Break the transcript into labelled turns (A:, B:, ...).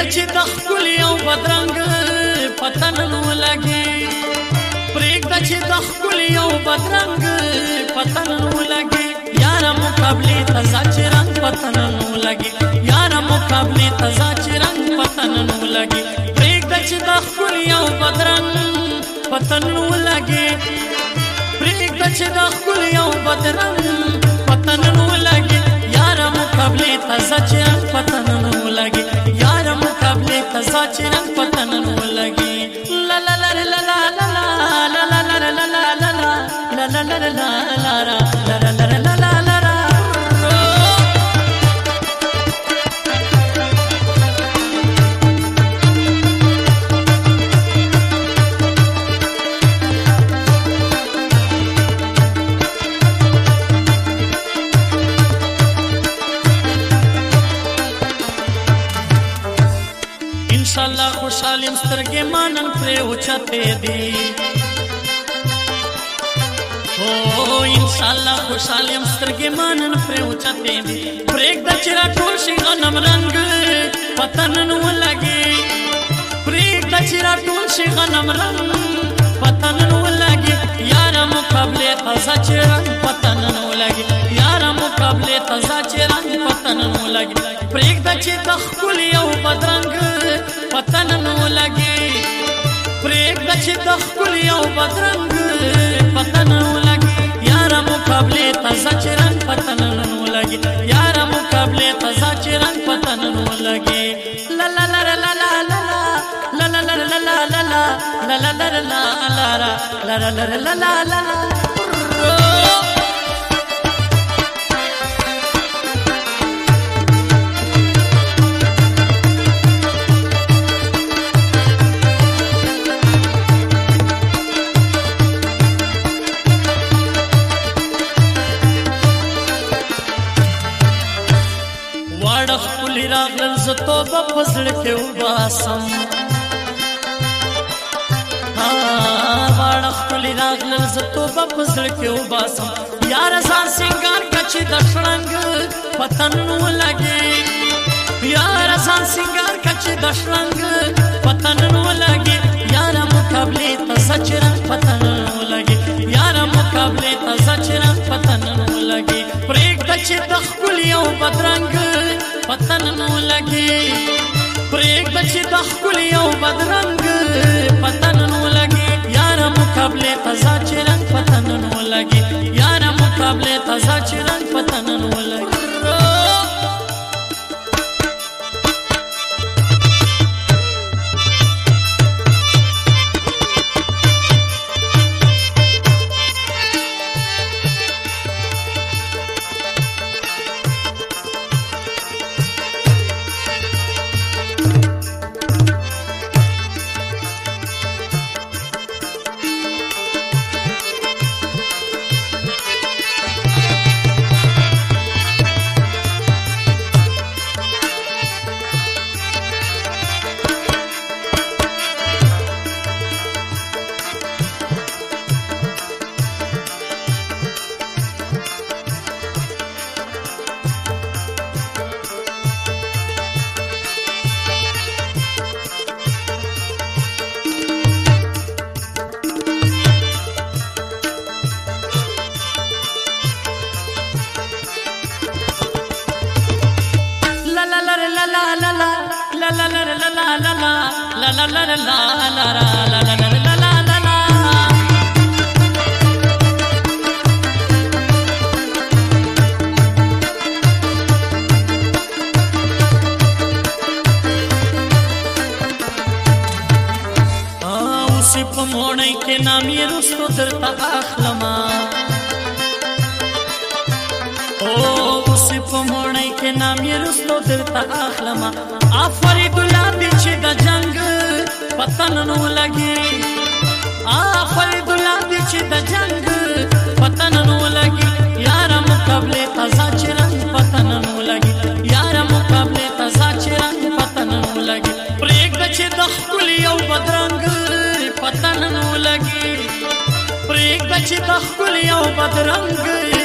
A: چې د ښکلي او بدرنګ پتن نو لګي پرېږده چې د ښکلي او بدرنګ پتن نو لګي یاره مقابلې ته ځه چې رنګ پتن نو لګي یاره مقابلې ته ځه چې رنګ پتن نو لګي پرېږده چې د ښکلي او بدرنګ پتن نو لګي پرېږده چې د ښکلي او بدرنګ پتن نو لګي یاره مقابلې ته ځه چې رنګ پتن نو لګي یاره مقابلې ته ځه چې رنګ پتن نو لګي لا لا لا لا لا لا لا لا لا لا لا لا لا لا لا انشاءاللہ خوشحالیم سترګې مانن پرې اوچتې دي انشاءاللہ خوشحالیم سترګې مانن پرې اوچتې دي پرېږده چې راټول شي غنم رنګ پتن نو لګي پرېږده چې راټول شي غنم رنګ پتن نو لګي یاره مقابلې ته ځه چې رنګ پتن نو لګي یاره مقابلې ته ځه چې رنګ پتن نو لګي پرېږده چې د ښکلي او بدرنګ پتن نو لګي پرېږده چې د ښکلي او بدرنګ پتن نو لګي یاره مقابلې ته ځه چې رنګ پتن نو لګي یاره مقابلې ته ځه چې رنګ پتن نو لګي لا لا لا لا لا لا لا لا لا لا لا لا لا لا لا لا لا واړه ښکلي راغلل زه توبه په زړه کې وباسم واړه ښکلي راغلل زه توبه په زړه کې وباسم یاره ځان سینګار که چې د شړنګ پتن نو لګي یاره ځان سینګار که چې د شړنګ پتن نو لګي یاره مقابلې ته ځه چې رنګ پتن نو لګي یاره مقابلې ته ځه چې رنګ پتن نو لګي پرېږده چې د ښکلي او بدرنګ پتن نو لګي پرېږده چې د ښکلي او بدرنګ پتن نو لګي یاره مقابلې ته ځه چې رنګ پتن نو لګي یاره مقابلې ته ځه چې رنګ پتن نو لګي په موړی کې نام یې رستو درته اخلما اوسې په موړی کې نام یې رستو درته اخلما آفرې ګلابي چې د جنګ پتن نو لګي آفرې ګلابي چې د جنګ پتن نو لګي یاره مقابلې ته ځه چې رنګ پتن نو لګي یاره مقابلې ته ځه چې رنګ پتن نو لګي پرېږده چې د ښکلي او بدرنګ پتن نو لګي پرېږده چې د ښکلي او بدرنګ